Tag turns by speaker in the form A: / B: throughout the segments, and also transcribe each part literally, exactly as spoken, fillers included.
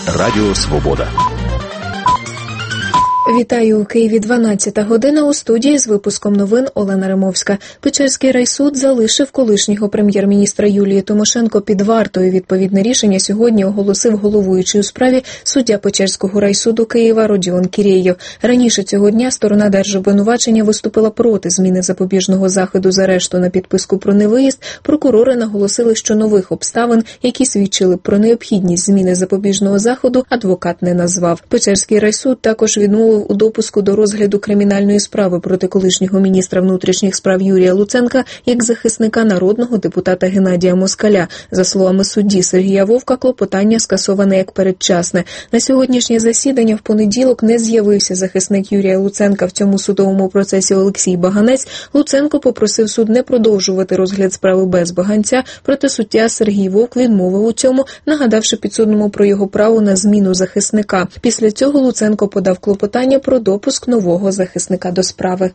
A: Радіо Свобода.
B: Вітаю, у Києві дванадцята година, у студії з випуском новин Олена Римовська. Печерський райсуд залишив колишнього прем'єр-міністра Юлії Тимошенко під вартою. Відповідне рішення сьогодні оголосив головуючий у справі суддя Печерського райсуду Києва Родіон Кірєєв. Раніше цього дня сторона держобвинувачення виступила проти зміни запобіжного заходу з арешту на підписку про невиїзд. Прокурори наголосили, що нових обставин, які свідчили про необхідність зміни запобіжного заходу, адвокат не назвав. Печерський райсуд також відмовив у допуску до розгляду кримінальної справи проти колишнього міністра внутрішніх справ Юрія Луценка як захисника народного депутата Геннадія Москаля. За словами судді Сергія Вовка, клопотання скасоване як передчасне. На сьогоднішнє засідання в понеділок не з'явився захисник Юрія Луценка в цьому судовому процесі Олексій Баганець. Луценко попросив суд не продовжувати розгляд справи без Баганця, проте суддя Сергій Вовк відмовив у цьому, нагадавши підсудному про його право на зміну захисника. Після цього Луценко подав клопотання про допуск нового захисника до справи.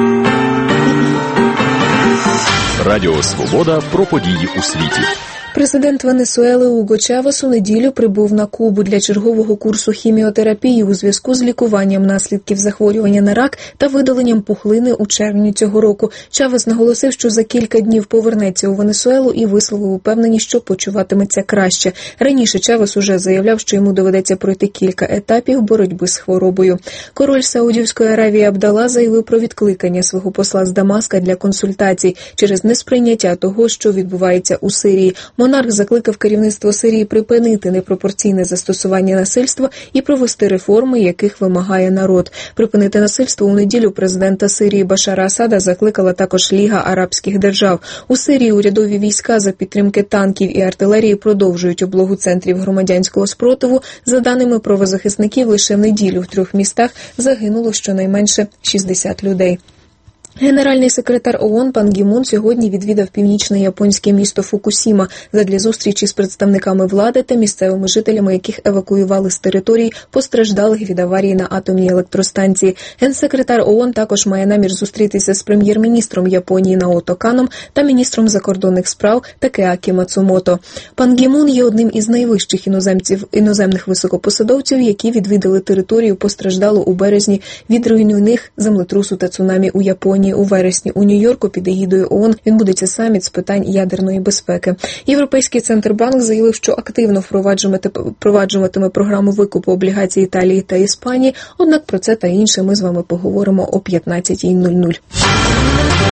A: Радіо Свобода про події у світі.
B: Президент Венесуели Уго Чавес у неділю прибув на Кубу для чергового курсу хіміотерапії у зв'язку з лікуванням наслідків захворювання на рак та видаленням пухлини у червні цього року. Чавес наголосив, що за кілька днів повернеться у Венесуелу і висловив упевненість, що почуватиметься краще. Раніше Чавес уже заявляв, що йому доведеться пройти кілька етапів боротьби з хворобою. Король Саудівської Аравії Абдалла заявив про відкликання свого посла з Дамаска для консультацій через несприйняття того, що відбувається у Сирії. Монарх закликав керівництво Сирії припинити непропорційне застосування насильства і провести реформи, яких вимагає народ. Припинити насильство у неділю президента Сирії Башара Асада закликала також Ліга арабських держав. У Сирії урядові війська за підтримки танків і артилерії продовжують облогу центрів громадянського спротиву. За даними правозахисників, лише в неділю в трьох містах загинуло щонайменше шістдесят людей. Генеральний секретар ООН Пан Гі Мун сьогодні відвідав північне японське місто Фукусіма задля зустрічі з представниками влади та місцевими жителями, яких евакуювали з територій, постраждалих від аварії на атомній електростанції. Генсекретар ООН також має намір зустрітися з прем'єр-міністром Японії Наото Каном та міністром закордонних справ Такеакі Мацумото. Пан Гі Мун є одним із найвищих іноземців, іноземних високопосадовців, які відвідали територію, постраждалу у березні від руйнівних землетрусу та цунамі у Японії. У вересні у Нью-Йорку під егідою ООН відбудеться саміт з питань ядерної безпеки. Європейський Центробанк заявив, що активно впроваджуватиме програму викупу облігацій Італії та Іспанії, однак про це та інше ми з вами поговоримо о п'ятнадцятій нуль нуль.